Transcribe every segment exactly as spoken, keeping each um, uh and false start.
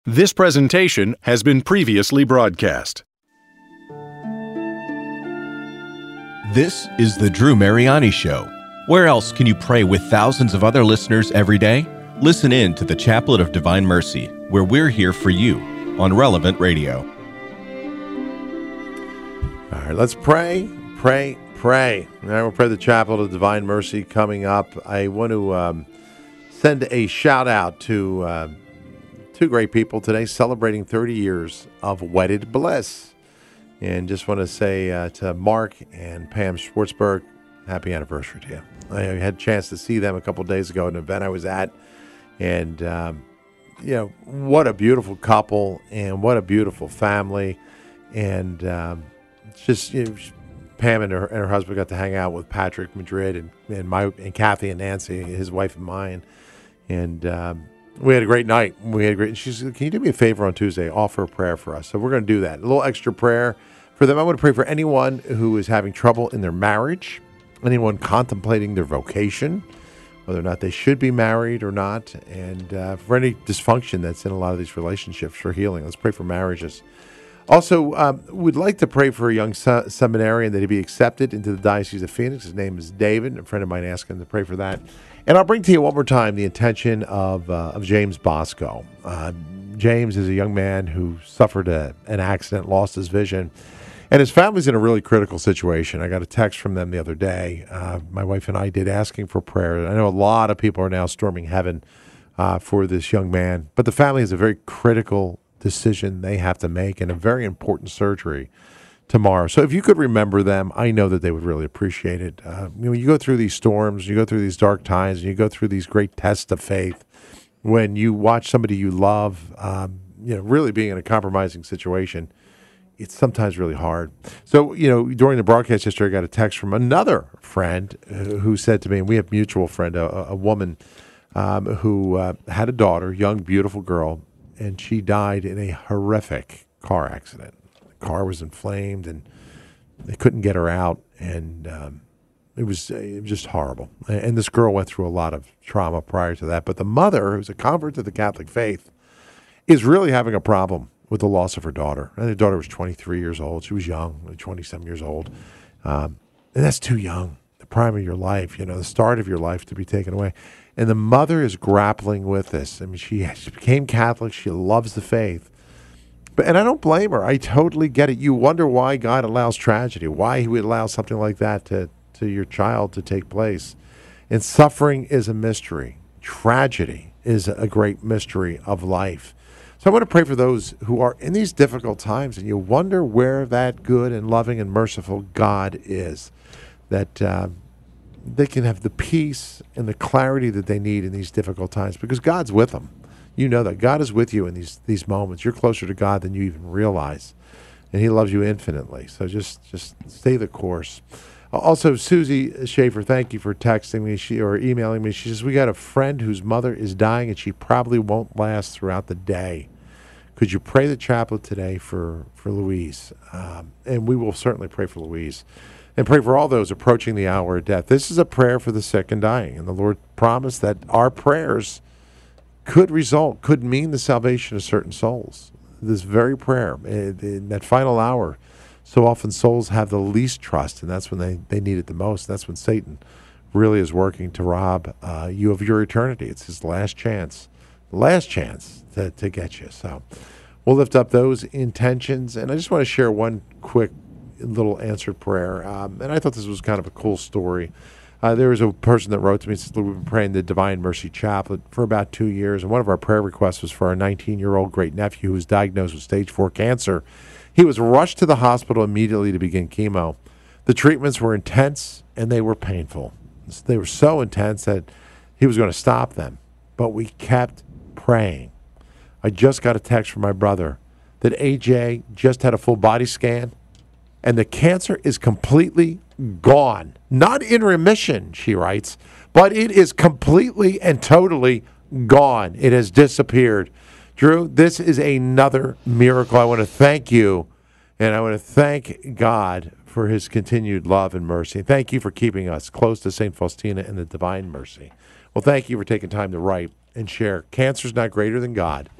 This presentation has been previously broadcast. This is the Drew Mariani Show. Where else can you pray with thousands of other listeners every day? Listen in to the Chaplet of Divine Mercy, where we're here for you on Relevant Radio. All right, let's pray, pray, pray. All right, we'll pray the Chaplet of Divine Mercy coming up. I want to um, send a shout out to uh, two great people today celebrating thirty years of wedded bliss. And just want to say uh, to Mark and Pam Schwartzberg, happy anniversary to you. I had a chance to see them a couple of days ago at an event I was at. And, um, you know, what a beautiful couple and what a beautiful family. And um, it's just, you know, Pam and her, and her husband got to hang out with Patrick Madrid and, and, my, and Kathy and Nancy, his wife and mine. And um, we had a great night. We had a great. She said, "Can you do me a favor on Tuesday? Offer a prayer for us." So we're going to do that. A little extra prayer for them. I want to pray for anyone who is having trouble in their marriage, anyone contemplating their vocation, whether or not they should be married or not, and uh, for any dysfunction that's in a lot of these relationships for healing. Let's pray for marriages. Also, um, we'd like to pray for a young se- seminarian that he be accepted into the Diocese of Phoenix. His name is David. A friend of mine asked him to pray for that. And I'll bring to you one more time the intention of uh, of James Bosco. Uh, James is a young man who suffered a, an accident, lost his vision, and his family's in a really critical situation. I got a text from them the other day. Uh, my wife and I did, asking for prayer. I know a lot of people are now storming heaven uh, for this young man, but the family has a very critical decision they have to make and a very important surgery tomorrow. So if you could remember them, I know that they would really appreciate it. Uh, you know, you go through these storms, you go through these dark times, and you go through these great tests of faith. When you watch somebody you love, um, you know, really being in a compromising situation, it's sometimes really hard. So, you know, during the broadcast yesterday, I got a text from another friend uh, who said to me, and we have a mutual friend, a, a woman um, who uh, had a daughter, young, beautiful girl, and she died in a horrific car accident. Car was inflamed and they couldn't get her out, and um, it was it was just horrible. And this girl went through a lot of trauma prior to that. But the mother, who's a convert to the Catholic faith, is really having a problem with the loss of her daughter. And her daughter was twenty-three years old. She was young, like twenty-seven years old. Um, and that's too young, the prime of your life, you know, the start of your life to be taken away. And the mother is grappling with this. I mean, she, she became Catholic. She loves the faith. But, and I don't blame her. I totally get it. You wonder why God allows tragedy, why he would allow something like that to, to your child to take place. And suffering is a mystery. Tragedy is a great mystery of life. So I want to pray for those who are in these difficult times, and you wonder where that good and loving and merciful God is, that uh, they can have the peace and the clarity that they need in these difficult times, because God's with them. You know that God is with you in these these moments. You're closer to God than you even realize, and he loves you infinitely. So just just stay the course. Also, Susie Schaefer, thank you for texting me she or emailing me. She says, we got a friend whose mother is dying, and she probably won't last throughout the day. Could you pray the chaplet today for, for Louise? Um, and we will certainly pray for Louise. And pray for all those approaching the hour of death. This is a prayer for the sick and dying. And the Lord promised that our prayers could result, could mean the salvation of certain souls. This very prayer, in that final hour, so often souls have the least trust, and that's when they, they need it the most. That's when Satan really is working to rob uh, you of your eternity. It's his last chance, last chance to, to get you. So we'll lift up those intentions. And I just want to share one quick little answered prayer. Um, and I thought this was kind of a cool story. Uh, there was a person that wrote to me and said, we've been praying the Divine Mercy Chaplet for about two years, and one of our prayer requests was for our nineteen-year-old great-nephew who was diagnosed with stage four cancer. He was rushed to the hospital immediately to begin chemo. The treatments were intense, and they were painful. They were so intense that he was going to stop them, but we kept praying. I just got a text from my brother that A J just had a full body scan, and the cancer is completely gone. Not in remission, she writes, but it is completely and totally gone. It has disappeared. Drew, this is another miracle. I want to thank you, and I want to thank God for his continued love and mercy. Thank you for keeping us close to Saint Faustina and the Divine Mercy. Well, thank you for taking time to write and share. Cancer's not greater than God.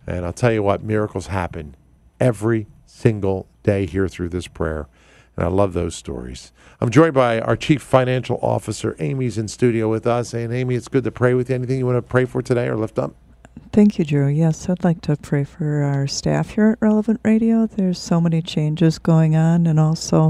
And I'll tell you what, miracles happen every single day here through this prayer. And I love those stories. I'm joined by our Chief Financial Officer. Amy's in studio with us. And Amy, it's good to pray with you. Anything you want to pray for today or lift up? Thank you, Drew. Yes, I'd like to pray for our staff here at Relevant Radio. There's so many changes going on, and also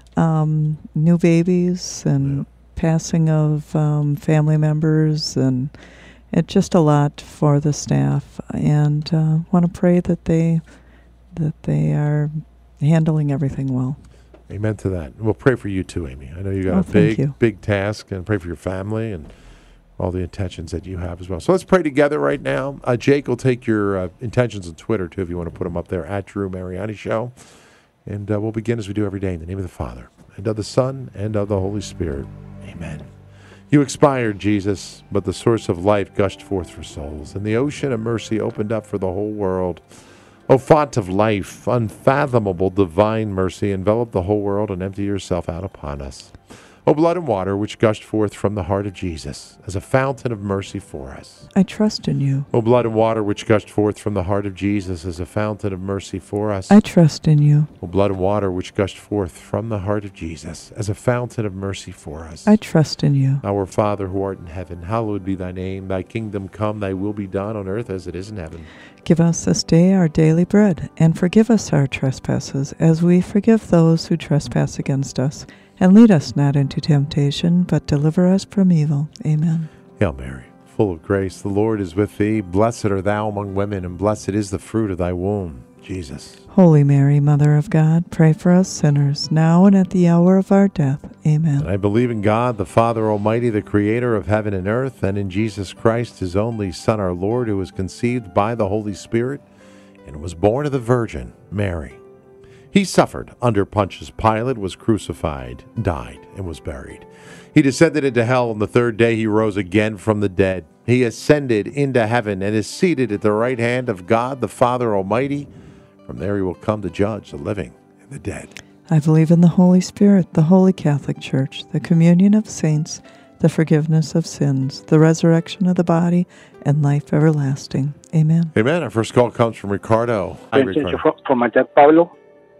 um, new babies and yeah. passing of um, family members, and it's just a lot for the staff. And uh, want to pray that they that they are handling everything well. Amen to that. And we'll pray for you too, Amy. I know you got oh, a big, you. big task, and pray for your family and all the intentions that you have as well. So let's pray together right now. Uh, Jake will take your uh, intentions on Twitter too, if you want to put them up there, at Drew Mariani Show. And uh, we'll begin as we do every day in the name of the Father, and of the Son, and of the Holy Spirit. Amen. You expired, Jesus, but the source of life gushed forth for souls, and the ocean of mercy opened up for the whole world. O font of life, unfathomable divine mercy, envelop the whole world and empty yourself out upon us. O blood and water, which gushed forth from the heart of Jesus as a fountain of mercy for us. I trust in you. O blood and water, which gushed forth from the heart of Jesus as a fountain of mercy for us. I trust in you. O blood and water, which gushed forth from the heart of Jesus as a fountain of mercy for us. I trust in you. Our Father, who art in heaven, hallowed be thy name. Thy kingdom come, thy will be done on earth as it is in heaven. Give us this day our daily bread, and forgive us our trespasses, as we forgive those who trespass against us. And lead us not into temptation, but deliver us from evil. Amen. Hail Mary, full of grace, the Lord is with thee. Blessed art thou among women, and blessed is the fruit of thy womb, Jesus. Holy Mary, Mother of God, pray for us sinners, now and at the hour of our death. Amen. And I believe in God, the Father Almighty, the Creator of heaven and earth, and in Jesus Christ, his only Son, our Lord, who was conceived by the Holy Spirit, and was born of the Virgin Mary. He suffered under Pontius Pilate, was crucified, died, and was buried. He descended into hell, and the third day he rose again from the dead. He ascended into heaven and is seated at the right hand of God, the Father Almighty. From there he will come to judge the living and the dead. I believe in the Holy Spirit, the Holy Catholic Church, the communion of saints, the forgiveness of sins, the resurrection of the body, and life everlasting. Amen. Amen. Our first call comes from Ricardo. Hi, Ricardo. For, for my dad, Pablo.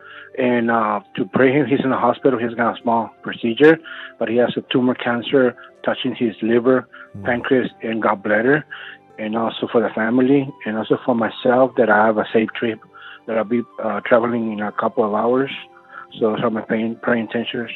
And uh, to pray him, he's in the hospital. He's got a small procedure, but he has a tumor cancer touching his liver, mm. pancreas, and gallbladder. And also for the family, and also for myself, that I have a safe trip, that I'll be uh, traveling in a couple of hours. So those are my praying, praying intentions.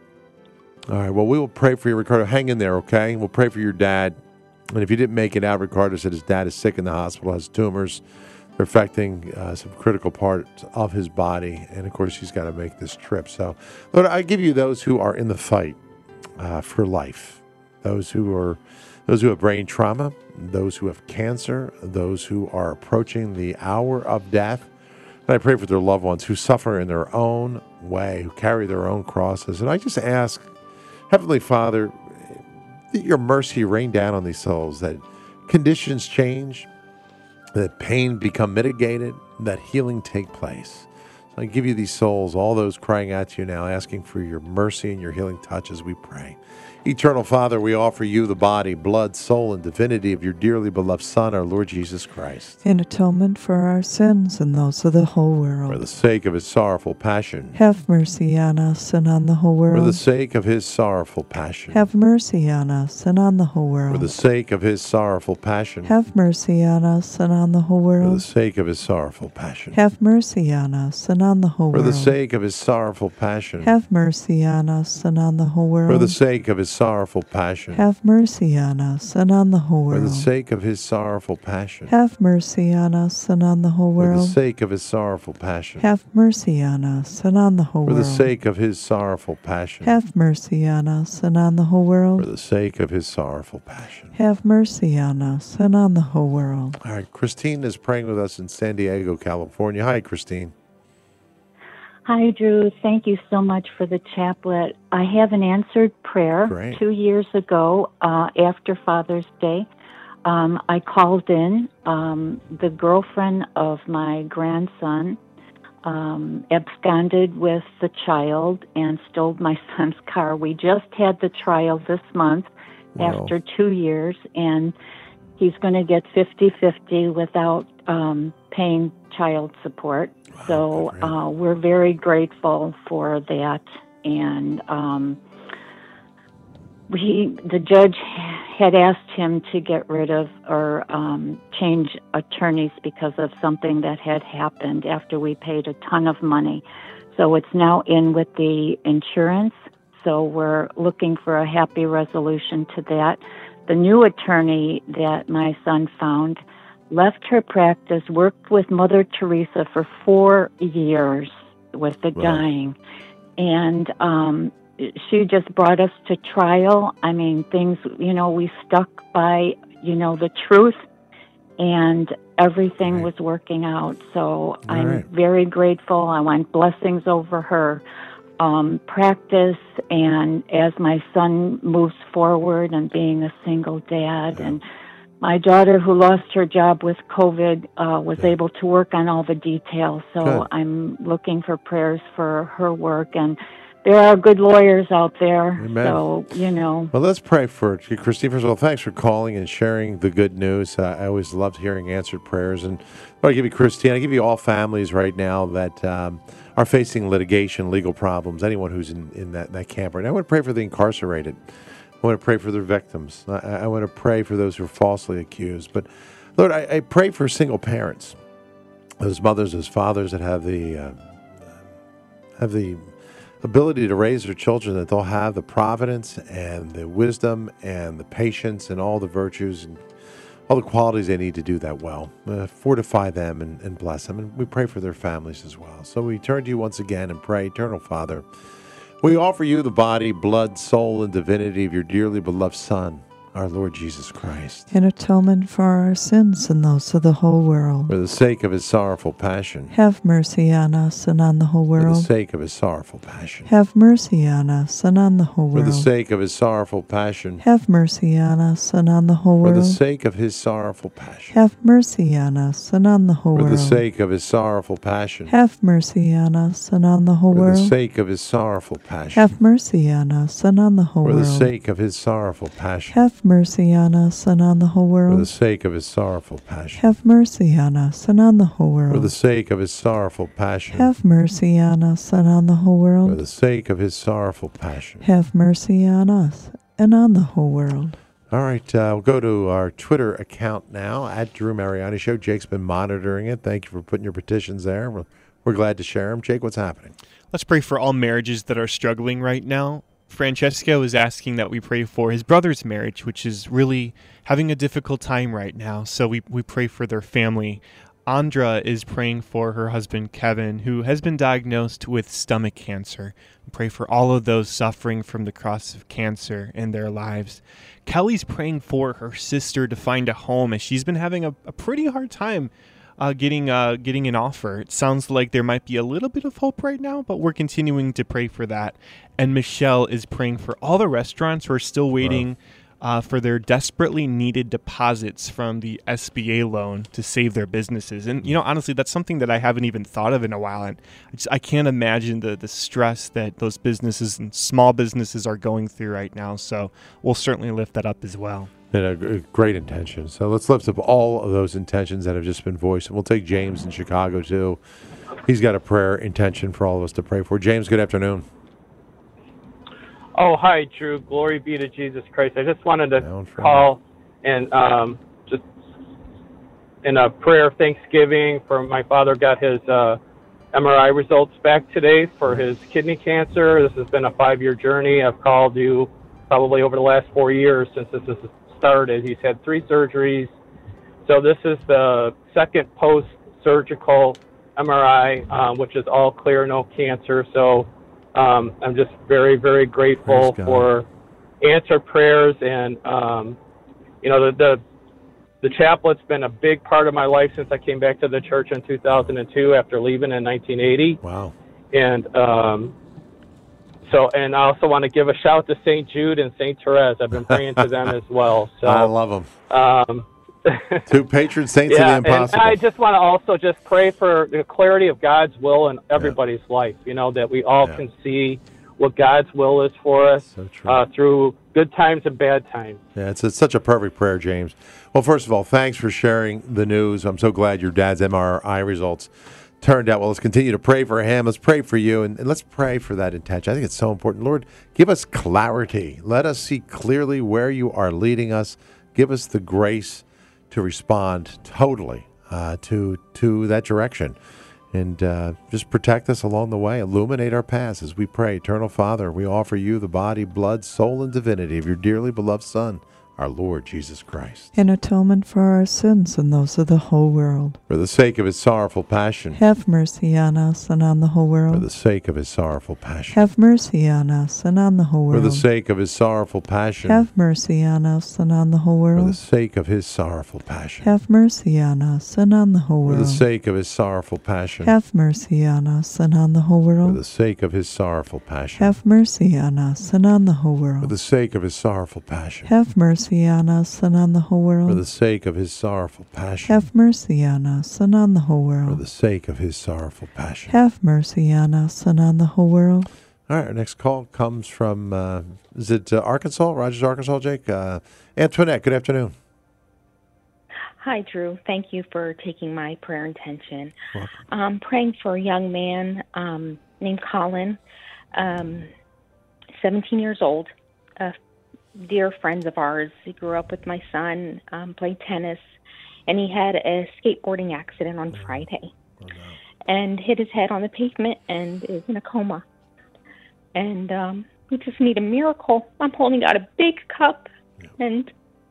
All right. Well, we will pray for you, Ricardo. Hang in there, okay? We'll pray for your dad. And if you didn't make it out, Ricardo said his dad is sick in the hospital, has tumors. They're affecting uh, some critical parts of his body, and of course he's got to make this trip. So, Lord, I give you those who are in the fight uh, for life, those who are, those who have brain trauma, those who have cancer, those who are approaching the hour of death. And I pray for their loved ones who suffer in their own way, who carry their own crosses. And I just ask, Heavenly Father, that your mercy rain down on these souls, that conditions change, that pain become mitigated, that healing take place. So I give you these souls, all those crying out to you now, asking for your mercy and your healing touch as we pray. Eternal Father, we offer you the body, blood, soul, and divinity of your dearly beloved Son, our Lord Jesus Christ. In atonement for our sins and those of the whole world. For the sake of his sorrowful passion. Have mercy on us and on the whole world. For the sake of his sorrowful passion. Have mercy on us and on the whole world. For the sake of his sorrowful passion. Have mercy on us and on the whole world. For the sake of his sorrowful passion. Have mercy on us and on the whole For world. the sake of his sorrowful passion. Have mercy on us and on the whole world. For the sake of his sorrowful passion. Have mercy on us and on the whole world. For the sake of his sorrowful passion. Have mercy on us and on the whole world. For the sake of his sorrowful passion. Have mercy on us and on the whole For world. the sake of his sorrowful passion. Have mercy on us and on the whole world. For the sake of his sorrowful passion. Have mercy on us and on the whole world. All right, Christine is praying with us in San Diego, California. Hi, Christine. Hi, Drew. Thank you so much for the chaplet. I have an answered prayer. Great. Two years ago, uh, after Father's Day. Um, I called in. Um, the girlfriend of my grandson um, absconded with the child and stole my son's car. We just had the trial this month Wow. after two years, and he's going to get fifty-fifty without um, paying child support. Wow, so uh, we're very grateful for that. And um, he, the judge had asked him to get rid of or um, change attorneys because of something that had happened after we paid a ton of money. So it's now in with the insurance. So we're looking for a happy resolution to that. The new attorney that my son found left her practice, worked with Mother Teresa for four years with the Wow. dying. And um, she just brought us to trial. I mean, things, you know, we stuck by, you know, the truth, and everything Right. was working out. So All I'm right. very grateful. I want blessings over her um, practice, and as my son moves forward and being a single dad, Yeah. and my daughter who lost her job with COVID uh, was Yeah. able to work on all the details. So Good. I'm looking for prayers for her work, and there are good lawyers out there. Amen. So, you know. Well, let's pray for Christine. First of all, thanks for calling and sharing the good news. Uh, I always loved hearing answered prayers. And I want to give you, Christine, I give you all families right now that um, are facing litigation, legal problems, anyone who's in, in that, that camp right now. I want to pray for the incarcerated. I want to pray for their victims. I, I want to pray for those who are falsely accused. But, Lord, I, I pray for single parents, those mothers, those fathers that have the uh, have the ability to raise their children, that they'll have the providence and the wisdom and the patience and all the virtues and all the qualities they need to do that well. Uh, fortify them and, and bless them. And we pray for their families as well. So we turn to you once again and pray, Eternal Father, we offer you the body, blood, soul, and divinity of your dearly beloved Son, our Lord Jesus Christ, In atonement for our sins and those of the whole world. for the sake of his sorrowful passion. Have mercy on us and on the whole For the world. sake of his sorrowful passion. Have mercy on us and on the whole For the world. sake of his sorrowful passion. Have mercy on us and on the whole For the world. sake of his sorrowful passion. Have mercy on us and on the whole For the world. sake of his sorrowful passion. Have mercy on us and on the whole For the world. sake of his sorrowful passion. Have mercy on us and on the whole For world. the sake of his sorrowful passion. Have mercy on us and on the whole For the world. sake of his sorrowful passion. Have mercy on us and on the whole For the world. sake of his sorrowful passion. Have mercy on us and on the whole For world. the sake of his sorrowful passion. Have mercy on us and on the whole world. All right, uh, we'll go to our Twitter account now, at Drew Mariani Show. Jake's been monitoring it. Thank you for putting your petitions there. We're, we're glad to share them. Jake, what's happening? Let's pray for all marriages that are struggling right now. Francesco is asking that we pray for his brother's marriage, which is really having a difficult time right now. So we, we pray for their family. Andra is praying for her husband, Kevin, who has been diagnosed with stomach cancer. We pray for all of those suffering from the cross of cancer in their lives. Kelly's praying for her sister to find a home, as she's been having a, a pretty hard time Uh, getting uh, getting an offer. It sounds like there might be a little bit of hope right now, but we're continuing to pray for that. And Michelle is praying for all the restaurants who are still waiting uh, for their desperately needed deposits from the S B A loan to save their businesses. And, you know, honestly, that's something that I haven't even thought of in a while. And I, just, I can't imagine the, the stress that those businesses and small businesses are going through right now. So we'll certainly lift that up as well. And a g- great intention. So let's lift up all of those intentions that have just been voiced. And we'll take James in Chicago, too. He's got a prayer intention for all of us to pray for. James, good afternoon. Oh, hi, Drew. Glory be to Jesus Christ. I just wanted to Down from- call and um, just in a prayer of thanksgiving for my father got his uh, M R I results back today for his kidney cancer. This has been a five-year journey. I've called you probably over the last four years since this has started. He's had three surgeries. So this is the second post-surgical M R I, um, which is all clear, no cancer. So um, I'm just very, very grateful Praise God. for answered prayers. And, um, you know, the, the the chaplet's been a big part of my life since I came back to the church in two thousand two after leaving in nineteen eighty. Wow. And um, so, and I also want to give a shout to Saint Jude and Saint Therese. I've been praying to them as well. So I love them. Um, Two patron saints yeah, of the impossible. and I just want to also just pray for the clarity of God's will in everybody's life. You know, that we all Yeah. can see what God's will is for us So true. uh, through good times and bad times. Yeah, it's, it's such a perfect prayer, James. Well, first of all, thanks for sharing the news. I'm so glad your dad's M R I results turned out well. Let's continue to pray for him. Let's pray for you, and, and let's pray for that intention. I think it's so important. Lord, give us clarity. Let us see clearly where you are leading us. Give us the grace to respond totally uh, to to that direction. And uh, just protect us along the way. Illuminate our paths as we pray. Eternal Father, we offer you the body, blood, soul, and divinity of your dearly beloved Son, our Lord Jesus Christ. In atonement for our sins and those of the whole world. For the sake of his sorrowful passion. Have mercy on us and on the whole world. For the sake of his sorrowful passion. Have mercy on us and on the whole world. For the sake of his sorrowful passion. Have mercy on us and on the whole world. For the sake of his sorrowful passion. Have mercy on us and on the whole world. For the sake of his sorrowful passion. Have mercy on us and on the whole world. For the sake of his sorrowful passion. Have mercy on us and on the whole world. For the sake of his sorrowful passion. Have mercy on us and on the whole world. For the sake of his sorrowful passion. Have mercy on us and on the whole world. For the sake of his sorrowful passion. Have mercy on us and on the whole world. All right, our next call comes from, uh, is it uh, Arkansas? Rogers, Arkansas, Jake? Uh, Antoinette, good afternoon. Hi, Drew. Thank you for taking my prayer intention. Welcome. I'm praying for a young man um, named Colin, um, seventeen years old, a dear friend of ours. He grew up with my son, um, played tennis, and he had a skateboarding accident on Friday Oh, no. and hit his head on the pavement and is in a coma. And um, we just need a miracle. I'm holding out a big cup, Yeah. and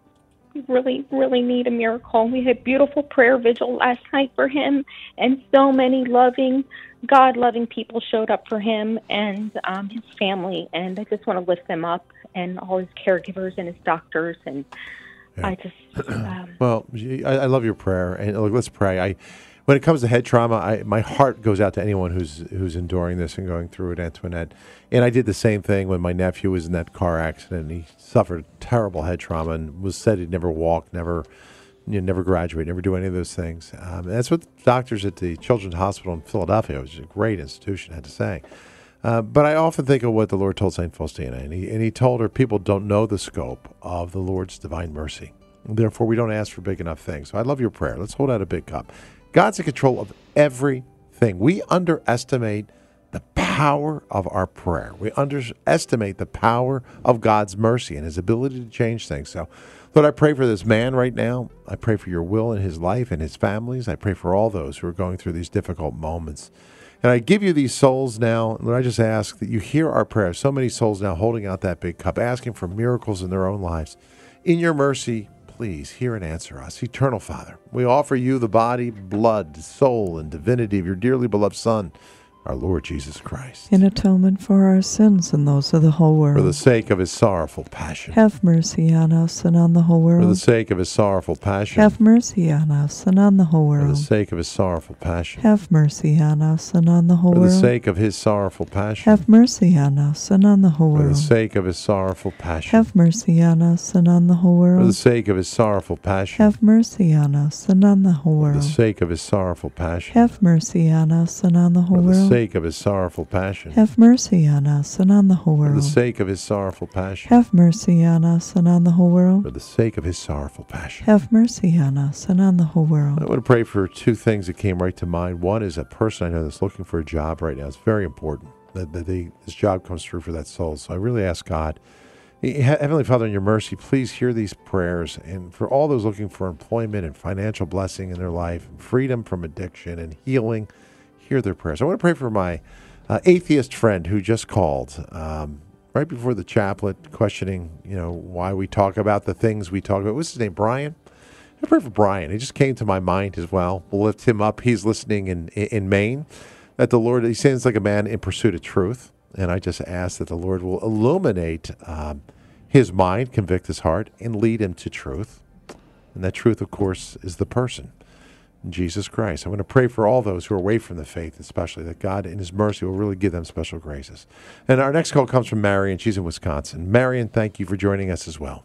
we really, really need a miracle. We had a beautiful prayer vigil last night for him, and so many loving, God-loving people showed up for him and um, his family, and I just want to lift them up, and all his caregivers and his doctors, and Yeah. I just... Um, Well, I, I love your prayer, and look, let's pray. I, when it comes to head trauma, I, my heart goes out to anyone who's who's enduring this and going through it, Antoinette. And I did the same thing when my nephew was in that car accident. He suffered terrible head trauma and was said he'd never walk, never, you know, never graduate, never do any of those things. Um, and that's what the doctors at the Children's Hospital in Philadelphia, which is a great institution, had to say. Uh, but I often think of what the Lord told Saint Faustina, and he, and he told her people don't know the scope of the Lord's divine mercy. Therefore, we don't ask for big enough things. So I love your prayer. Let's hold out a big cup. God's in control of everything. We underestimate the power of our prayer. We underestimate the power of God's mercy and his ability to change things. So, Lord, I pray for this man right now. I pray for your will in his life and his families. I pray for all those who are going through these difficult moments. And I give you these souls now. Lord, I just ask that you hear our prayers. So many souls now holding out that big cup, asking for miracles in their own lives. In your mercy, please hear and answer us. Eternal Father, we offer you the body, blood, soul, and divinity of your dearly beloved Son, our Lord Jesus Christ. In atonement for our sins and those of the whole world. For the sake of his sorrowful passion. Have mercy on us and on the whole world. For the sake of his sorrowful passion. Have mercy on us and on the whole For the world. sake of his sorrowful passion. Have mercy on us and on the whole For the world. sake of his sorrowful passion. Have mercy on us and on the whole For the world. sake of his sorrowful passion. Have mercy on us and on the whole For the world. sake of his sorrowful passion. Have mercy on us and on the whole For the world. sake of his sorrowful passion. Have mercy on us and on the whole For the world. sake of his sorrowful passion. Have mercy on us and on the whole For the world. sake of his sorrowful passion. Have mercy on us and on the whole world. For the sake of his sorrowful passion. Have mercy on us and on the whole I world. want to pray for two things that came right to mind. One is a person I know that's looking for a job right now. It's very important that, that they, this job comes through for that soul. So I really ask God, Heavenly Father, in your mercy, please hear these prayers. And for all those looking for employment and financial blessing in their life, and freedom from addiction and healing, hear their prayers. I want to pray for my uh, atheist friend who just called um, right before the chaplet, questioning, you know, why we talk about the things we talk about. What's his name, Brian? I pray for Brian. He just came to my mind as well. We'll lift him up. He's listening in in Maine. That the Lord, he seems like a man in pursuit of truth. And I just ask that the Lord will illuminate um, his mind, convict his heart, and lead him to truth. And that truth, of course, is the person, Jesus Christ. I'm going to pray for all those who are away from the faith, especially, that God in his mercy will really give them special graces. And our next call comes from Marion. She's in Wisconsin. Marion, thank you for joining us as well.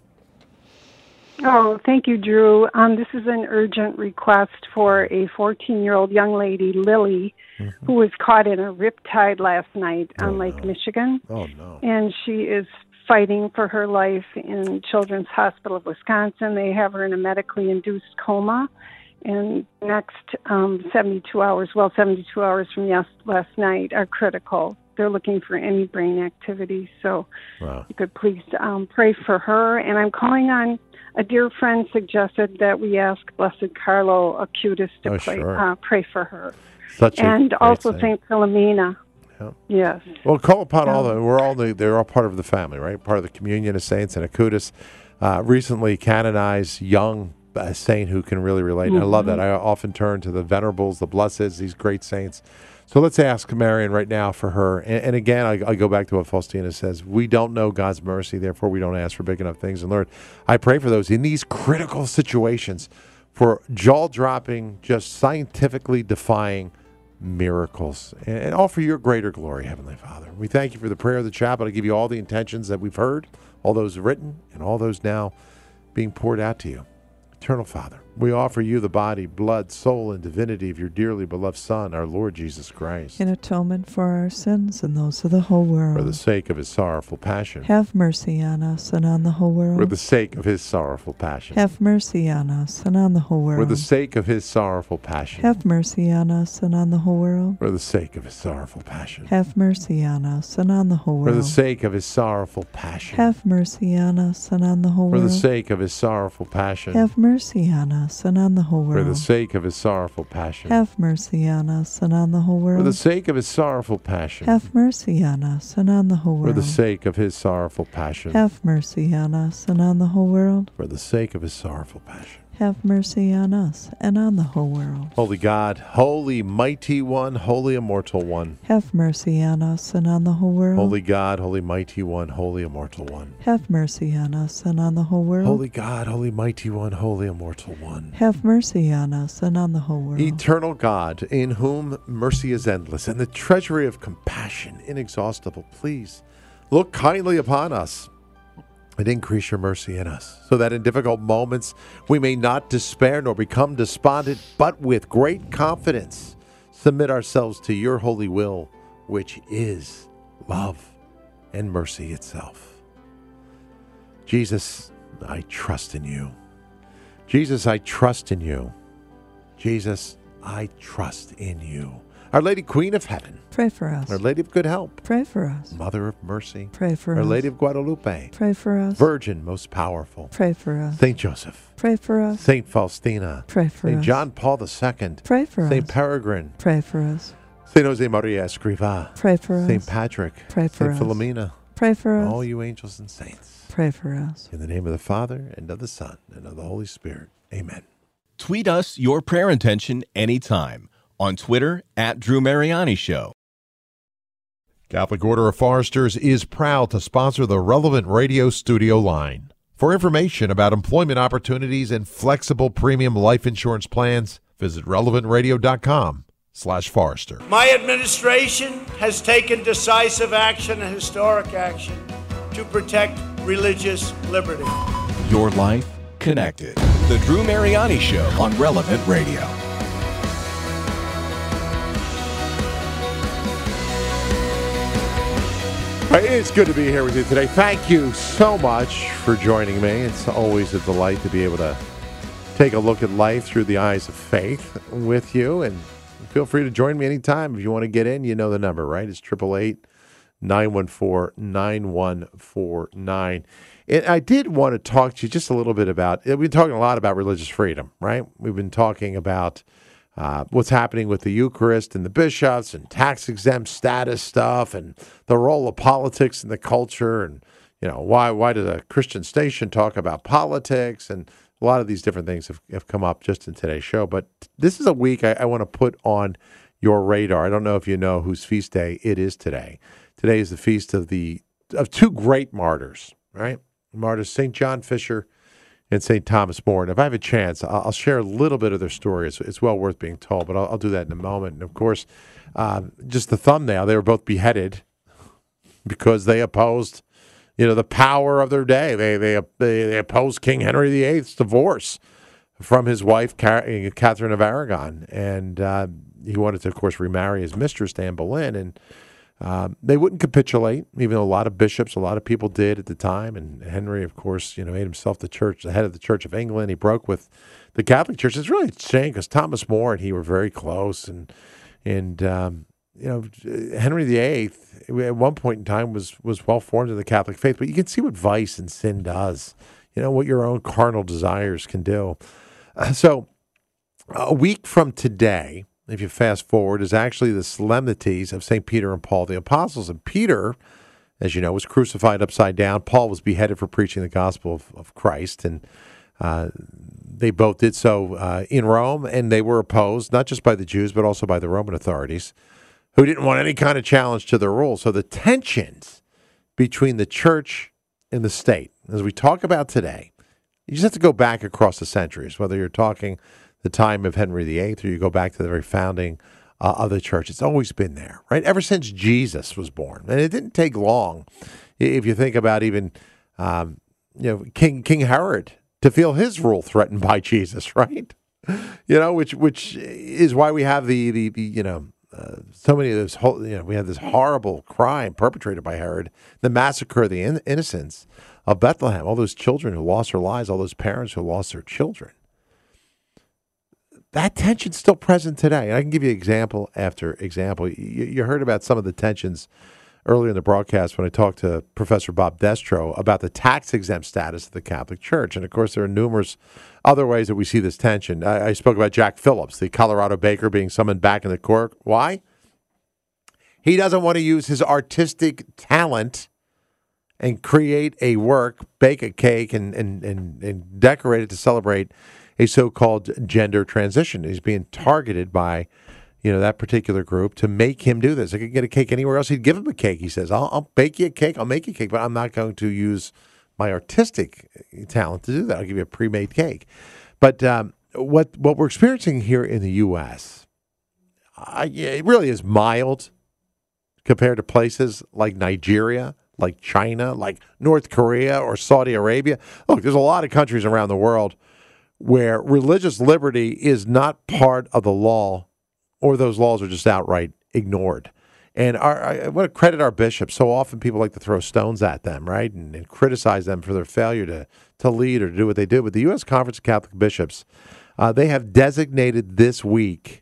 Oh, thank you, Drew. Um, this is an urgent request for a fourteen-year-old young lady, Lily, mm-hmm. who was caught in a riptide last night on oh, Lake no. Michigan. Oh, no. And she is fighting for her life in Children's Hospital of Wisconsin. They have her in a medically induced coma. And next um, seventy-two hours, well, seventy-two hours from yes, last night are critical. They're looking for any brain activity. So Wow. you could please um, pray for her. And I'm calling on a dear friend suggested that we ask Blessed Carlo Acutis to Oh, pray, sure. uh, pray for her. Such a and great also saint. Saint Philomena. Yep. Yes. Well, call upon all Um, the, we're all the, they're all part of the family, right? Part of the communion of saints. And Acutis uh, recently canonized young a saint who can really relate. And I love that. I often turn to the venerables, the blesseds, these great saints. So let's ask Marion right now for her. And, and again, I, I go back to what Faustina says. We don't know God's mercy, therefore we don't ask for big enough things. And Lord, I pray for those in these critical situations for jaw-dropping, just scientifically defying miracles. And, and all for your greater glory, Heavenly Father. We thank you for the prayer of the chapel. I give you all the intentions that we've heard, all those written, and all those now being poured out to you. Eternal Father, we offer you the body, blood, soul, and divinity of your dearly beloved Son, our Lord Jesus Christ, In atonement for our sins and those of the whole world. for the sake of his sorrowful passion. Have mercy on us and on the whole world. For the sake of his sorrowful passion. Have mercy on us and on the whole world. For the sake of his sorrowful passion. Have mercy on us and on the whole world. For the sake of his sorrowful passion. Have mercy on us and on the whole For world. the sake of his sorrowful passion. Have mercy on us and on the whole For world. the sake of his sorrowful passion. Have mercy on us and on the whole world. For the sake of his sorrowful passion. Have mercy on us and on the whole world. For the sake of his sorrowful passion. Have mercy on us and on the whole For world. the sake of his sorrowful passion. Have mercy on us and on the whole world. For the sake of his sorrowful passion. Have mercy on us and on the whole world. Holy God, holy mighty one, holy immortal one. Have mercy on us and on the whole world. Holy God, holy mighty one, holy immortal one. Have mercy on us and on the whole world. Holy God, holy mighty one, holy immortal one. Have mercy on us and on the whole world. Eternal God, in whom mercy is endless and the treasury of compassion inexhaustible, please look kindly upon us and increase your mercy in us, so that in difficult moments we may not despair nor become despondent, but with great confidence submit ourselves to your holy will, which is love and mercy itself. Jesus, I trust in you. Jesus, I trust in you. Jesus, I trust in you. Our Lady Queen of Heaven, Pray for us. Our Lady of Good Help, Pray for us. Mother of Mercy, Pray for Our us. Lady of Guadalupe, Pray for us. Virgin most powerful, Pray for us. Saint Joseph, Pray for us. Saint Faustina, Pray for Saint us. John Paul the Second, Pray for Saint us. Peregrine, Pray for us. Saint Jose Maria Escriva, Pray for us. Saint Patrick, Pray for Saint us. Philomena, Pray for us. all you angels and saints. Pray for us. In the name of the Father, and of the Son, and of the Holy Spirit. Amen. Tweet us your prayer intention anytime on Twitter at Drew Mariani Show. Catholic Order of Foresters is proud to sponsor the Relevant Radio studio line. For information about employment opportunities and flexible premium life insurance plans, visit relevant radio dot com slash Forester. My administration has taken decisive action and historic action to protect religious liberty. Your life connected. The Drew Mariani Show on Relevant Radio. It's good to be here with you today. Thank you so much for joining me. It's always a delight to be able to take a look at life through the eyes of faith with you. And feel free to join me anytime. If you want to get in, you know the number, right? It's eight eight eight, nine one four, nine one four nine. And I did want to talk to you just a little bit about, we've been talking a lot about religious freedom, right? We've been talking about Uh, what's happening with the Eucharist and the bishops and tax-exempt status stuff and the role of politics in the culture and, you know, why why does a Christian station talk about politics? And a lot of these different things have, have come up just in today's show. But this is a week I, I want to put on your radar. I don't know if you know whose feast day it is today. Today is the feast of the of two great martyrs, right? Martyrs Saint John Fisher and Saint Thomas More. And if I have a chance, I'll, I'll share a little bit of their story. It's, it's well worth being told, but I'll, I'll do that in a moment. And of course, um, just the thumbnail, they were both beheaded because they opposed, you know, the power of their day. They they they, they opposed King Henry the Eighth's divorce from his wife, Catherine of Aragon. And uh, he wanted to, of course, remarry his mistress, Anne Boleyn. And Um, they wouldn't capitulate, even though a lot of bishops, a lot of people did at the time. And Henry, of course, you know, made himself the church, the head of the Church of England. He broke with the Catholic Church. It's really a shame because Thomas More and he were very close. And, and um, you know, Henry the Eighth, at one point in time, was, was well formed in the Catholic faith. But you can see what vice and sin does, you know, what your own carnal desires can do. Uh, so a week from today, if you fast forward, is actually the solemnities of Saint Peter and Paul the Apostles. And Peter, as you know, was crucified upside down. Paul was beheaded for preaching the gospel of, of Christ. And uh, they both did so uh, in Rome, and they were opposed, not just by the Jews, but also by the Roman authorities, who didn't want any kind of challenge to their rule. So the tensions between the church and the state, as we talk about today, you just have to go back across the centuries, whether you're talking the time of Henry the Eighth, or you go back to the very founding uh, of the church. It's always been there, right? Ever since Jesus was born. And it didn't take long, if you think about even, um, you know, King King Herod to feel his rule threatened by Jesus, right? You know, which which is why we have the, the, the you know, uh, so many of those, whole, you know, we have this horrible crime perpetrated by Herod, the massacre of the in- innocents of Bethlehem, all those children who lost their lives, all those parents who lost their children. That tension's still present today. And I can give you example after example. You, you heard about some of the tensions earlier in the broadcast when I talked to Professor Bob Destro about the tax-exempt status of the Catholic Church. And, of course, there are numerous other ways that we see this tension. I, I spoke about Jack Phillips, the Colorado baker, being summoned back in the court. Why? He doesn't want to use his artistic talent and create a work, bake a cake, and, and, and, and decorate it to celebrate a so-called gender transition. He's being targeted by, you know, that particular group to make him do this. I could get a cake anywhere else. He'd give him a cake. He says, I'll, I'll bake you a cake. I'll make you a cake, but I'm not going to use my artistic talent to do that. I'll give you a pre-made cake. But um, what what we're experiencing here in the U S, I, it really is mild compared to places like Nigeria, like China, like North Korea or Saudi Arabia. Look, there's a lot of countries around the world where religious liberty is not part of the law, or those laws are just outright ignored. And our, I want to credit our bishops. So often people like to throw stones at them, right, and, and criticize them for their failure to, to lead or to do what they do. But the U S Conference of Catholic Bishops, uh, they have designated this week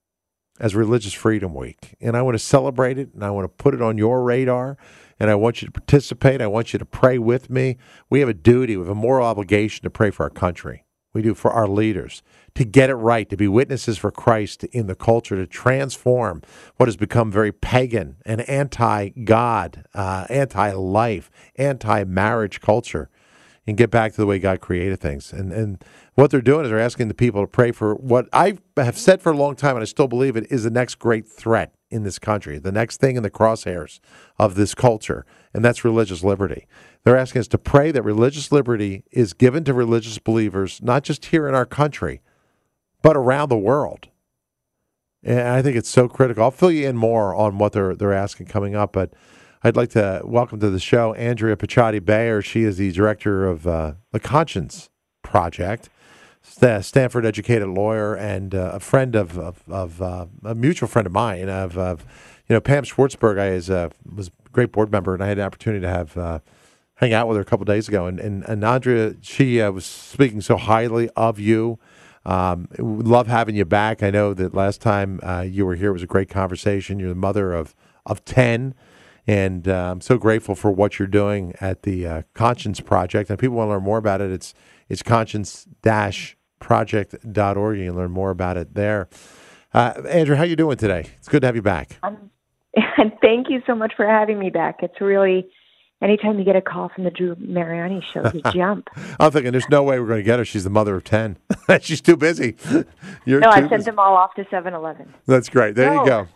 as Religious Freedom Week. And I want to celebrate it, and I want to put it on your radar, and I want you to participate. I want you to pray with me. We have a duty, we have a moral obligation to pray for our country. We do for our leaders, to get it right, to be witnesses for Christ in the culture, to transform what has become very pagan and anti-God, uh, anti-life, anti-marriage culture, and get back to the way God created things. And and what they're doing is they're asking the people to pray for what I have said for a long time, and I still believe it, is the next great threat in this country, the next thing in the crosshairs of this culture, and that's religious liberty. They're asking us to pray that religious liberty is given to religious believers, not just here in our country, but around the world. And I think it's so critical. I'll fill you in more on what they're they're asking coming up, but I'd like to welcome to the show Andrea Picciotti Bayer. She is the director of uh, the Conscience Project, St- Stanford educated lawyer, and uh, a friend of, of, of uh, a mutual friend of mine. Of, of you know, Pam Schwartzberg. I is, uh, was a great board member, and I had an opportunity to have uh, hang out with her a couple days ago. And, and, and Andrea, she uh, was speaking so highly of you. Um, love having you back. I know that last time uh, you were here it was a great conversation. You're the mother of, of ten. And uh, I'm so grateful for what you're doing at the uh, Conscience Project. And if people want to learn more about it, it's it's conscience dash project dot org. You can learn more about it there. Uh, Andrew, how you doing today? It's good to have you back. Um, thank you so much for having me back. It's really, anytime you get a call from the Drew Mariani show, you jump. I'm thinking there's no way we're going to get her. She's the mother of ten. She's too busy. You're no, too I sent busy. them all off to seven eleven. That's great. There no. you go.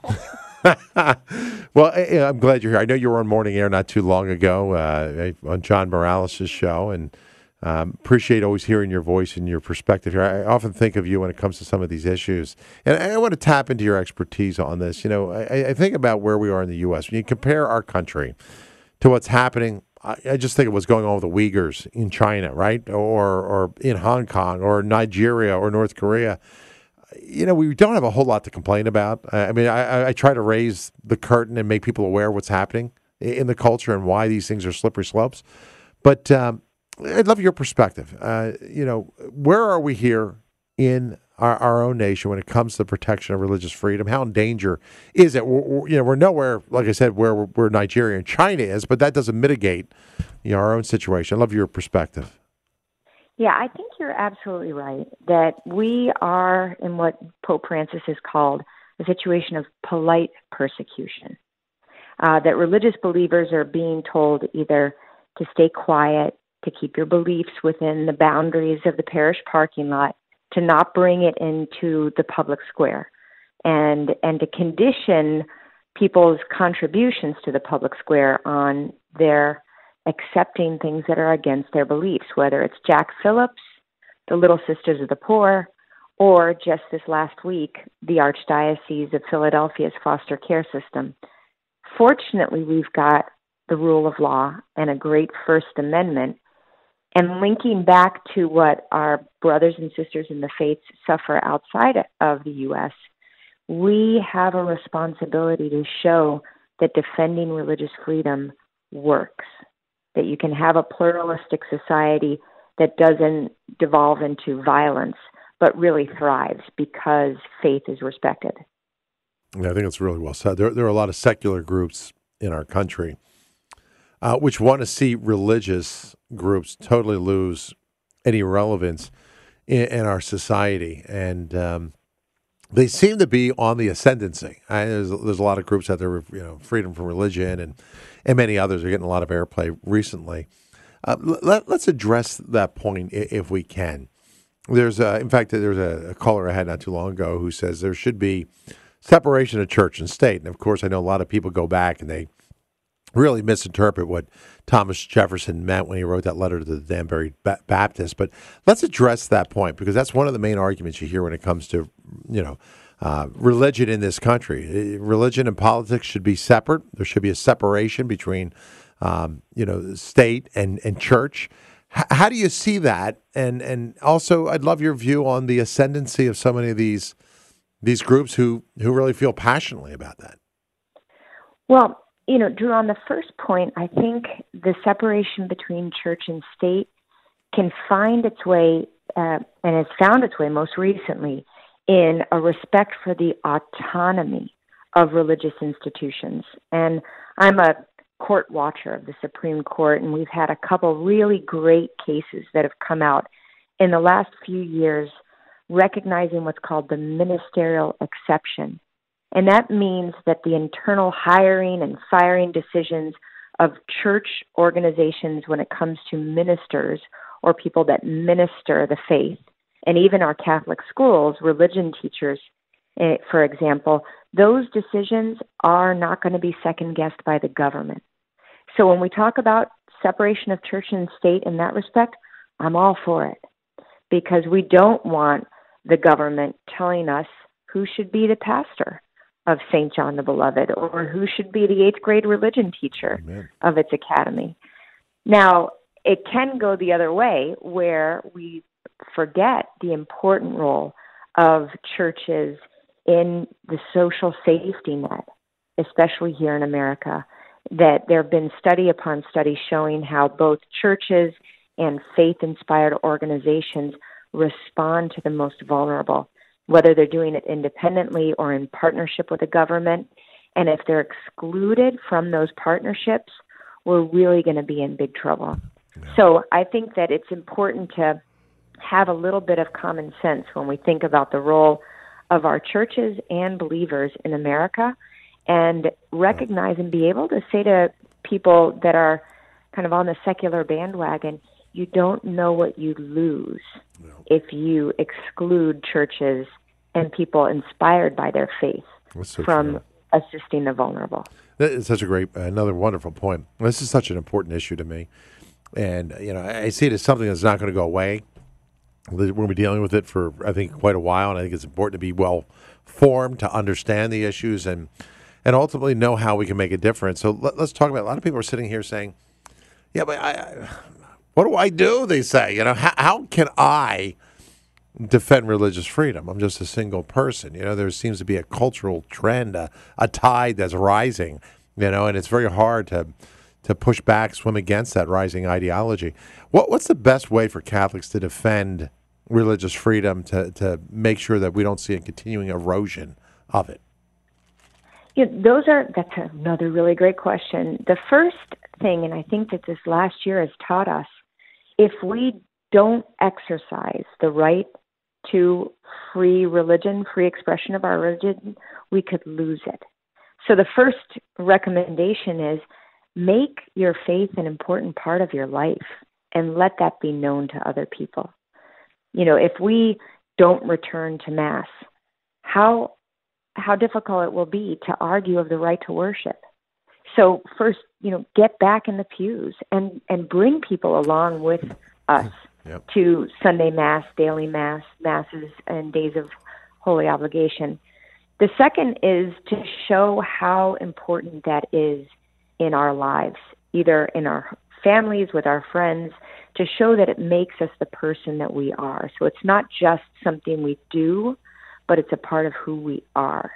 Well, I'm glad you're here. I know you were on Morning Air not too long ago uh, on John Morales' show, and um, appreciate always hearing your voice and your perspective here. I often think of you when it comes to some of these issues, and I want to tap into your expertise on this. You know, I, I think about where we are in the U S When you compare our country to what's happening, I, I just think of what's going on with the Uyghurs in China, right, or or in Hong Kong, or Nigeria, or North Korea. you know, we don't have a whole lot to complain about. I I mean, I, I try to raise the curtain and make people aware of what's happening i- in the culture and why these things are slippery slopes. But um, I'd love your perspective. Uh, you know, where are we here in our, our own nation when it comes to the protection of religious freedom? How in danger is it? We're, we're- you know, we're nowhere, like I said, where, where Nigeria and China is, but that doesn't mitigate, you know, our own situation. I love your perspective. Yeah, I think you're absolutely right that we are in what Pope Francis has called a situation of polite persecution. Uh, that religious believers are being told either to stay quiet, to keep your beliefs within the boundaries of the parish parking lot, to not bring it into the public square, and and to condition people's contributions to the public square on their accepting things that are against their beliefs, whether it's Jack Phillips, the Little Sisters of the Poor, or just this last week, the Archdiocese of Philadelphia's foster care system. Fortunately, we've got the rule of law and a great First Amendment. And linking back to what our brothers and sisters in the faith suffer outside of the U S, we have a responsibility to show that defending religious freedom works, that you can have a pluralistic society that doesn't devolve into violence, but really thrives because faith is respected. Yeah, I think it's really well said. There, there are a lot of secular groups in our country uh, which want to see religious groups totally lose any relevance in, in our society. And um, they seem to be on the ascendancy. I, there's, there's a lot of groups out there, you know, Freedom from Religion and, and many others are getting a lot of airplay recently. Uh, let, let's address that point if we can. There's, a, in fact, there's a, a caller I had not too long ago who says there should be separation of church and state. And of course, I know a lot of people go back and they really misinterpret what Thomas Jefferson meant when he wrote that letter to the Danbury ba- Baptists. But let's address that point because that's one of the main arguments you hear when it comes to, you know, uh, religion in this country. Religion and politics should be separate. There should be a separation between, um, you know, state and, and church. H- how do you see that? And and also, I'd love your view on the ascendancy of so many of these these groups who, who really feel passionately about that. Well, you know, Drew, on the first point, I think the separation between church and state can find its way, uh, and has found its way most recently, in a respect for the autonomy of religious institutions. And I'm a court watcher of the Supreme Court, and we've had a couple really great cases that have come out in the last few years recognizing what's called the ministerial exception. And that means that the internal hiring and firing decisions of church organizations when it comes to ministers or people that minister the faith, and even our Catholic schools, religion teachers, eh, for example, those decisions are not going to be second-guessed by the government. So when we talk about separation of church and state in that respect, I'm all for it, because we don't want the government telling us who should be the pastor of Saint John the Beloved or who should be the eighth grade religion teacher Amen. Of its academy. Now, it can go the other way where we forget the important role of churches in the social safety net, especially here in America, that there have been study upon study showing how both churches and faith-inspired organizations respond to the most vulnerable, whether they're doing it independently or in partnership with the government. And if they're excluded from those partnerships, we're really going to be in big trouble. Yeah. So I think that it's important to have a little bit of common sense when we think about the role of our churches and believers in America, and recognize and be able to say to people that are kind of on the secular bandwagon, you don't know what you lose no. if you exclude churches and people inspired by their faith so from true. assisting the vulnerable. That is such a great, another wonderful point. This is such an important issue to me. And, you know, I see it as something that's not going to go away. We're going to be dealing with it for, I think, quite a while. And I think it's important to be well formed, to understand the issues, and and ultimately know how we can make a difference. So let, let's talk about, a lot of people are sitting here saying, yeah, but I, I, what do I do? They say, you know, how, how can I defend religious freedom. I'm just a single person. You know, there seems to be a cultural trend, a, a tide that's rising, you know, and it's very hard to to push back, swim against that rising ideology. What What's the best way for Catholics to defend religious freedom, to, to make sure that we don't see a continuing erosion of it? Yeah, those are, that's another really great question. The first thing, and I think that this last year has taught us, if we don't exercise the right to free religion, free expression of our religion, we could lose it. So the first recommendation is make your faith an important part of your life and let that be known to other people. You know, if we don't return to Mass, how how difficult it will be to argue of the right to worship. So first, you know, get back in the pews and, and bring people along with us yep. to Sunday Mass, daily Mass, Masses, and days of holy obligation. The second is to show how important that is in our lives, either in our families, with our friends, to show that it makes us the person that we are. So it's not just something we do, but it's a part of who we are.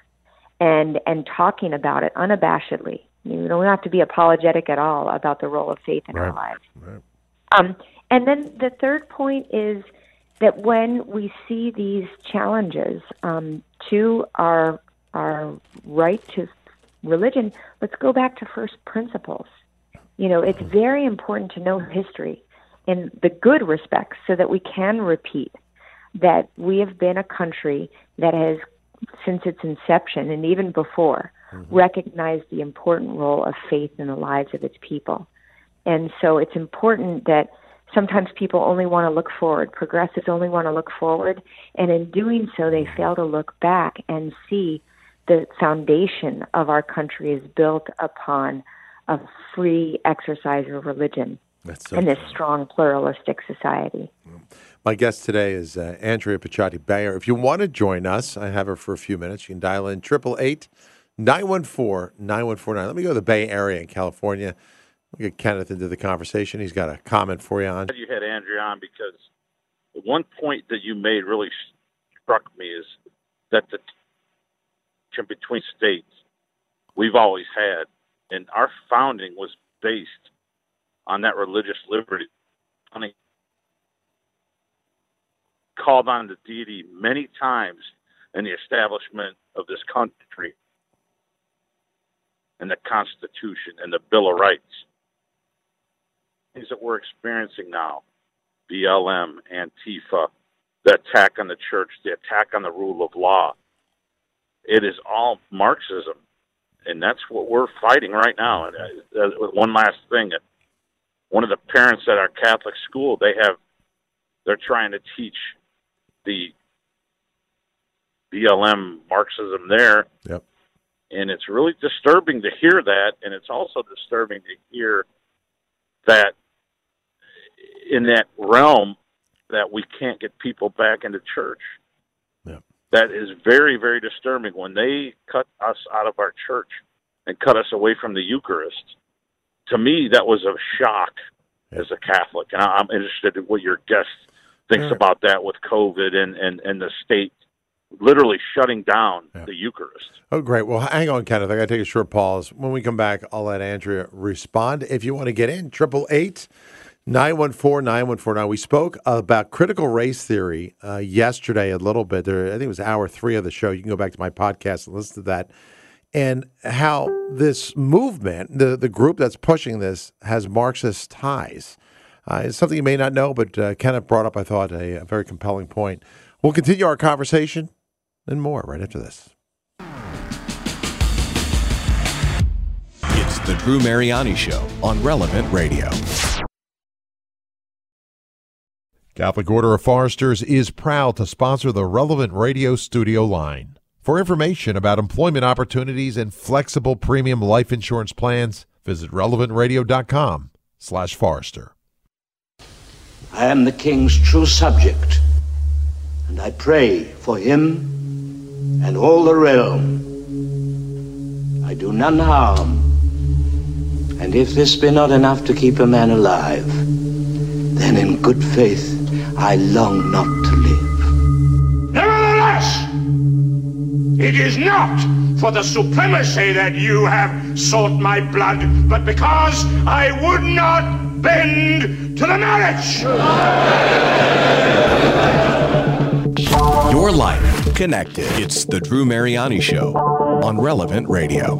And and talking about it unabashedly. You don't have to be apologetic at all about the role of faith in right. our lives. Right. Um, and then the third point is that when we see these challenges um, to our our right to religion, let's go back to first principles. You know, it's very important to know history in the good respects so that we can repeat that we have been a country that has, since its inception and even before, mm-hmm. recognized the important role of faith in the lives of its people. And so it's important that sometimes people only want to look forward. Progressives only want to look forward. And in doing so, they fail to look back and see the foundation of our country is built upon a free exercise of religion That's so and this true. strong pluralistic society. My guest today is uh, Andrea Picciotti-Bayer. If you want to join us, I have her for a few minutes. You can dial in eight eight eight, nine one four, nine one four nine. Let me go to the Bay Area in California. We'll get Kenneth into the conversation. He's got a comment for you on. You had Andrea on because the one point that you made really struck me is that the tension between states we've always had, and our founding was based on that religious liberty. I mean, called on the deity many times in the establishment of this country and the Constitution and the Bill of Rights. Things that we're experiencing now, B L M, Antifa, the attack on the church, the attack on the rule of law, it is all Marxism. And that's what we're fighting right now. And uh, one last thing, one of the parents at our Catholic school, they have, they're trying to teach the B L M Marxism there. Yep. And it's really disturbing to hear that. And it's also disturbing to hear that in that realm that we can't get people back into church. Yep. That is very, very disturbing. When they cut us out of our church and cut us away from the Eucharist, to me, that was a shock as a Catholic. And I'm interested in what your guest thinks Sure. about that with COVID and, and, and the state literally shutting down yeah. the Eucharist. Oh, great. Well, hang on, Kenneth. I got to take a short pause. When we come back, I'll let Andrea respond. If you want to get in, eight eight eight, nine one four, nine one four nine. We spoke about critical race theory uh, yesterday a little bit. There, I think it was hour three of the show. You can go back to my podcast and listen to that. And how this movement, the, the group that's pushing this, has Marxist ties. Uh, it's something you may not know, but uh, Kenneth brought up, I thought, a, a very compelling point. We'll continue our conversation and more right after this. It's the Drew Mariani Show on Relevant Radio. Catholic Order of Foresters is proud to sponsor the Relevant Radio studio line. For information about employment opportunities and flexible premium life insurance plans, visit relevant radio dot com slash Forester. I am the king's true subject, and I pray for him and all the realm. I do none harm, and if this be not enough to keep a man alive, then in good faith I long not to live. It is not for the supremacy that you have sought my blood, but because I would not bend to the marriage. Your life connected. It's the Drew Mariani Show on Relevant Radio.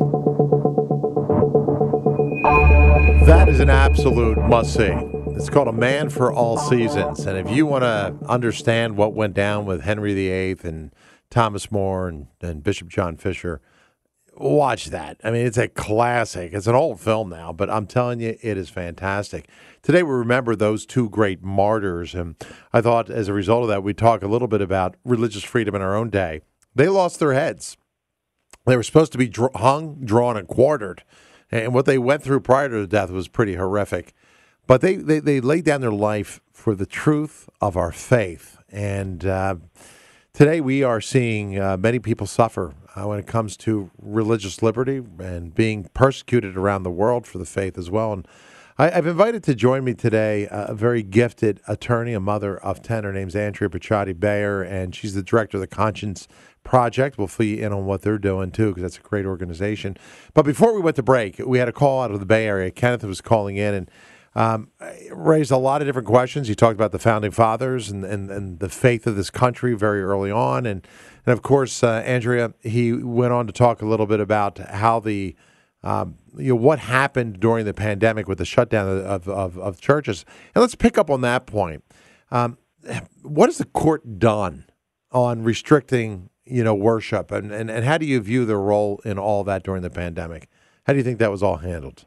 That is an absolute must-see. It's called A Man for All Seasons. And if you want to understand what went down with Henry the Eighth and Thomas More and, and Bishop John Fisher, watch that. I mean, it's a classic. It's an old film now, but I'm telling you, it is fantastic. Today we remember those two great martyrs, and I thought as a result of that, we'd talk a little bit about religious freedom in our own day. They lost their heads. They were supposed to be dr- hung, drawn, and quartered, and what they went through prior to their death was pretty horrific. But they, they, they laid down their life for the truth of our faith, and uh, today we are seeing uh, many people suffer uh, when it comes to religious liberty and being persecuted around the world for the faith as well. And I, I've invited to join me today uh, a very gifted attorney, a mother of ten. Her name's Andrea Picciotti Bayer, and she's the director of the Conscience Project. We'll fill you in on what they're doing, too, because that's a great organization. But before we went to break, we had a call out of the Bay Area. Kenneth was calling in and Um, raised a lot of different questions. He talked about the founding fathers and, and, and the faith of this country very early on. And, and of course, uh, Andrea, he went on to talk a little bit about how the, um, you know, what happened during the pandemic with the shutdown of, of, of churches. And let's pick up on that point. Um, what has the court done on restricting, you know, worship? And, and, and how do you view their role in all that during the pandemic? How do you think that was all handled?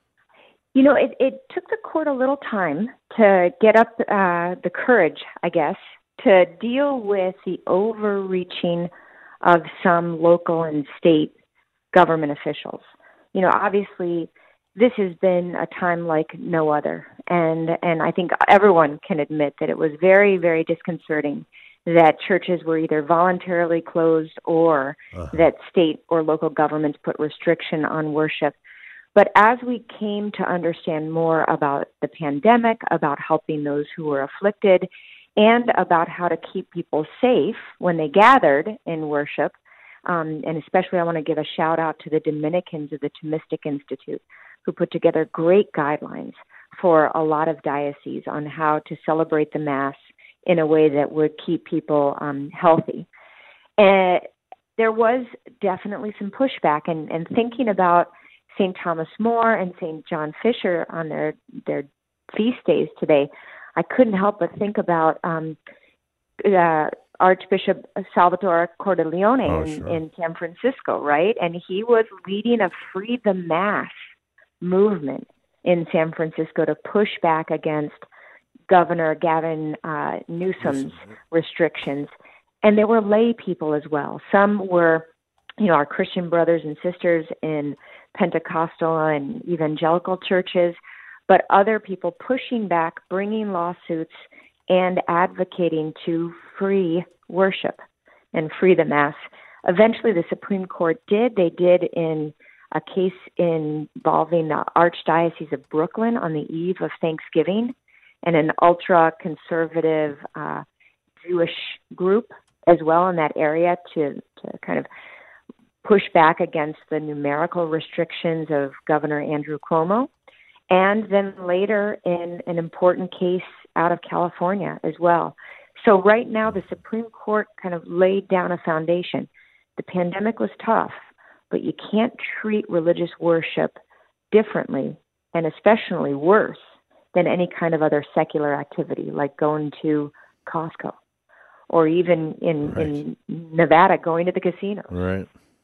You know, it, it took the court a little time to get up uh, the courage, I guess, to deal with the overreaching of some local and state government officials. You know, obviously, this has been a time like no other. And, and I think everyone can admit that it was very, very disconcerting that churches were either voluntarily closed or uh-huh. that state or local governments put restriction on worship. But as we came to understand more about the pandemic, about helping those who were afflicted, and about how to keep people safe when they gathered in worship, um, and especially I want to give a shout out to the Dominicans of the Thomistic Institute, who put together great guidelines for a lot of dioceses on how to celebrate the Mass in a way that would keep people um, healthy. And there was definitely some pushback, and, and thinking about Saint Thomas More and Saint John Fisher on their, their feast days today, I couldn't help but think about um, uh, Archbishop Salvatore Cordileone oh, in, sure. in San Francisco, right? And he was leading a Free the Mass movement in San Francisco to push back against Governor Gavin uh, Newsom's restrictions. And there were lay people as well. Some were, you know, our Christian brothers and sisters in Pentecostal and evangelical churches, but other people pushing back, bringing lawsuits, and advocating to free worship and free the Mass. Eventually, the Supreme Court did. They did in a case involving the Archdiocese of Brooklyn on the eve of Thanksgiving, and an ultra-conservative uh, Jewish group as well in that area to, to kind of push back against the numerical restrictions of Governor Andrew Cuomo. And then later in an important case out of California as well. So right now the Supreme Court kind of laid down a foundation. The pandemic was tough, but you can't treat religious worship differently, and especially worse than any kind of other secular activity, like going to Costco or even in, right. in Nevada, going to the casino. Right.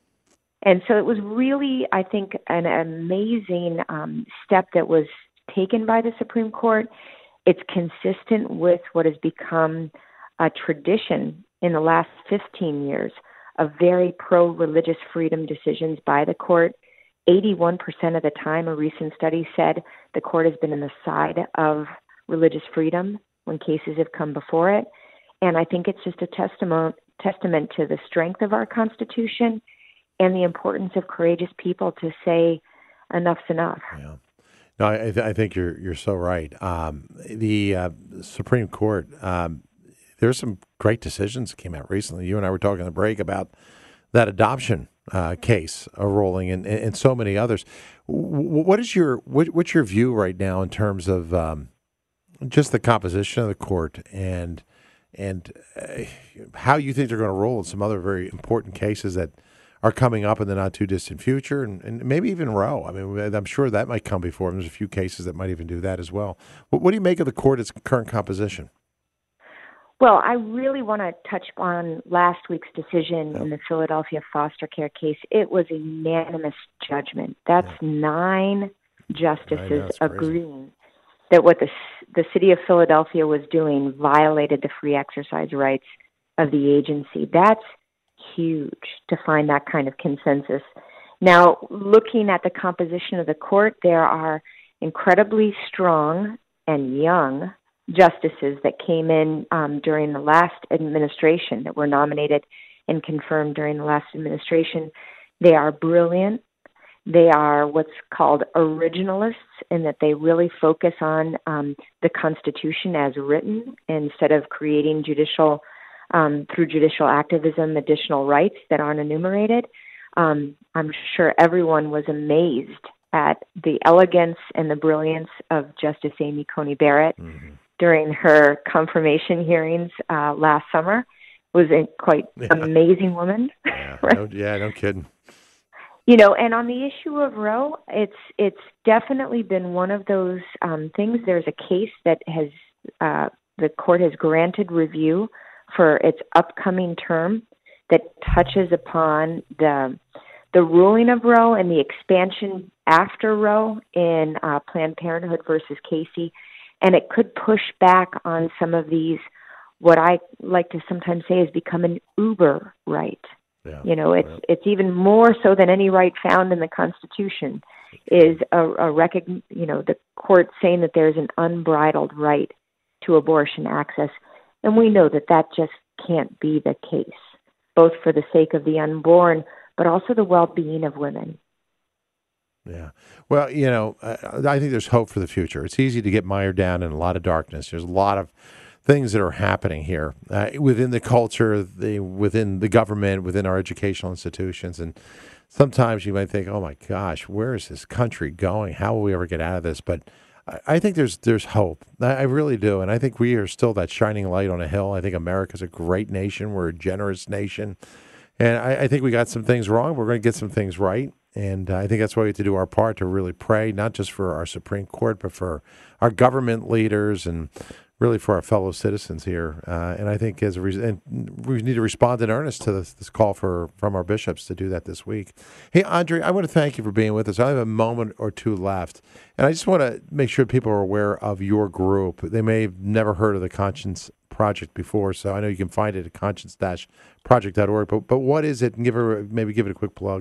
And so it was really, I think, an amazing um, step that was taken by the Supreme Court. It's consistent with what has become a tradition in the last fifteen years of very pro-religious freedom decisions by the court. eighty-one percent of the time, a recent study said, the court has been on the side of religious freedom when cases have come before it. And I think it's just a testament, testament to the strength of our Constitution and the importance of courageous people to say enough's enough. Yeah. No, I, th- I think you're you're so right. Um, the uh, Supreme Court, um, there's some great decisions that came out recently. You and I were talking on the break about that adoption uh, case uh, rolling, and, and so many others. W- what is your what, what's your view right now in terms of um, just the composition of the court and and uh, how you think they're going to roll in some other very important cases that are coming up in the not too distant future, and, and maybe even Roe? I mean, I'm sure that might come before them. There's a few cases that might even do that as well. What, what do you make of the court, its current composition? Well, I really want to touch on last week's decision in the Philadelphia foster care case. It was a unanimous judgment. That's yeah. nine justices agreeing that what the the city of Philadelphia was doing violated the free exercise rights of the agency. That's huge to find that kind of consensus. Now, looking at the composition of the court, there are incredibly strong and young justices that came in um, during the last administration, that were nominated and confirmed during the last administration. They are brilliant. They are what's called originalists, in that they really focus on um, the Constitution as written, instead of creating judicial, um, through judicial activism, additional rights that aren't enumerated. Um, I'm sure everyone was amazed at the elegance and the brilliance of Justice Amy Coney Barrett mm-hmm. during her confirmation hearings uh, last summer. Was a quite yeah. amazing woman. Yeah, right? no, yeah, no kidding. You know, and on the issue of Roe, it's it's definitely been one of those um, things. There's a case that has uh, the court has granted review for its upcoming term that touches upon the the ruling of Roe and the expansion after Roe in uh, Planned Parenthood versus Casey, and it could push back on some of these, what I like to sometimes say is become an uber right. Yeah, you know, it's right. it's even more so than any right found in the Constitution, is a, a recogn you know, the court saying that there's an unbridled right to abortion access, and we know that that just can't be the case, both for the sake of the unborn, but also the well-being of women. Yeah. Well, you know, uh, I think there's hope for the future. It's easy to get mired down in a lot of darkness. There's a lot of things that are happening here uh, within the culture, the, within the government, within our educational institutions. And sometimes you might think, oh, my gosh, where is this country going? How will we ever get out of this? But I, I think there's there's hope. I, I really do. And I think we are still that shining light on a hill. I think America's a great nation. We're a generous nation. And I, I think we got some things wrong. We're going to get some things right. And uh, I think that's why we have to do our part to really pray, not just for our Supreme Court, but for our government leaders and really for our fellow citizens here. Uh, and I think as a re- and we need to respond in earnest to this, this call for from our bishops to do that this week. Hey, Andre, I want to thank you for being with us. I have a moment or two left. And I just want to make sure people are aware of your group. They may have never heard of the Conscience Project before, so I know you can find it at conscience dash project dot org. But, but what is it? And give her, maybe give it a quick plug.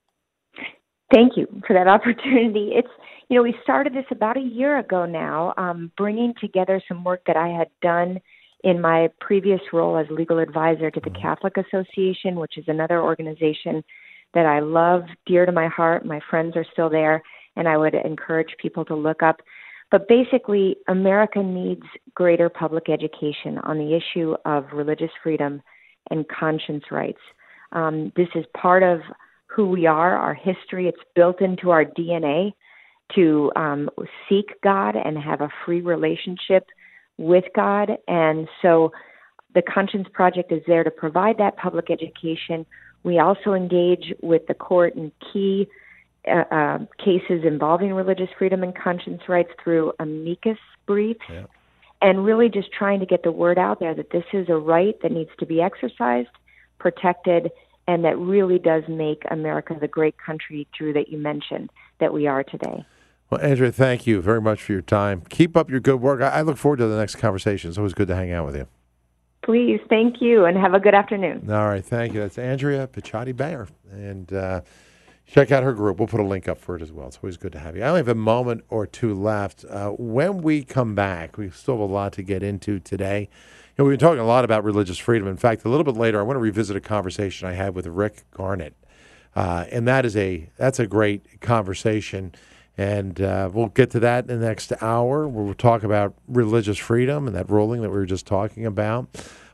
Thank you for that opportunity. It's, you know, we started this about a year ago now, um, bringing together some work that I had done in my previous role as legal advisor to the Catholic Association, which is another organization that I love, dear to my heart. My friends are still there, and I would encourage people to look up. But basically, America needs greater public education on the issue of religious freedom and conscience rights. Um, this is part of who we are, our history. It's built into our D N A to um, seek God and have a free relationship with God. And so the Conscience Project is there to provide that public education. We also engage with the court in key uh, uh, cases involving religious freedom and conscience rights through amicus briefs, yeah. and really just trying to get the word out there that this is a right that needs to be exercised, protected, and that really does make America the great country, Drew, that you mentioned that we are today. Well, Andrea, thank you very much for your time. Keep up your good work. I, I look forward to the next conversation. It's always good to hang out with you. Please, thank you, and have a good afternoon. All right, thank you. That's Andrea Picciotti-Bayer. And uh, check out her group. We'll put a link up for it as well. It's always good to have you. I only have a moment or two left. Uh, when we come back, we still have a lot to get into today. You know, we've been talking a lot about religious freedom. In fact, a little bit later, I want to revisit a conversation I had with Rick Garnett, uh, and that is a that's a great conversation. And uh, we'll get to that in the next hour, where we'll talk about religious freedom and that ruling that we were just talking about.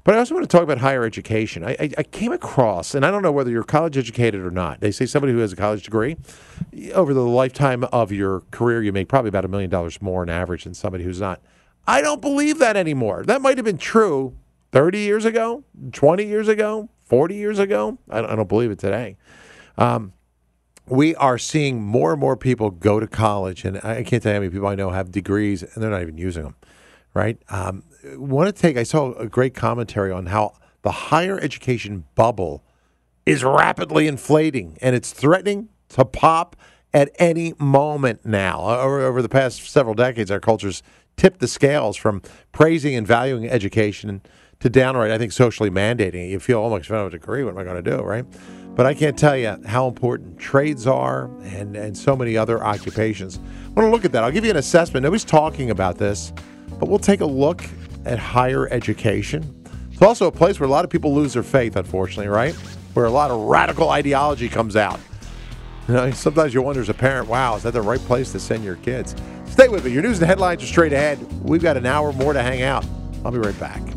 But I also want to talk about higher education. I, I, I came across, and I don't know whether you're college educated or not. They say somebody who has a college degree, over the lifetime of your career, you make probably about a million dollars more on average than somebody who's not. I don't believe that anymore. That might have been true thirty years ago, twenty years ago, forty years ago. I don't, I don't believe it today. Um, we are seeing more and more people go to college, and I can't tell you how many people I know have degrees, and they're not even using them, right? Um, want to take, I saw a great commentary on how the higher education bubble is rapidly inflating, and it's threatening to pop at any moment now. Over, over the past several decades, our culture's tipped the scales from praising and valuing education to downright, I think, socially mandating it. You feel, oh my, if I don't have a degree, what am I going to do, right? But I can't tell you how important trades are and, and so many other occupations. I want to look at that. I'll give you an assessment. Nobody's talking about this, but we'll take a look at higher education. It's also a place where a lot of people lose their faith, unfortunately, right? Where a lot of radical ideology comes out. You know, sometimes you wonder as a parent, wow, is that the right place to send your kids? Stay with me. Your news and headlines are straight ahead. We've got an hour more to hang out. I'll be right back.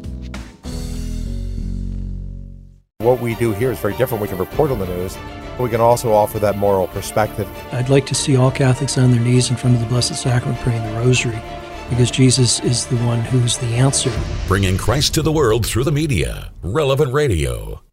What we do here is very different. We can report on the news, but we can also offer that moral perspective. I'd like to see all Catholics on their knees in front of the Blessed Sacrament praying the Rosary, because Jesus is the one who's the answer. Bringing Christ to the world through the media. Relevant Radio.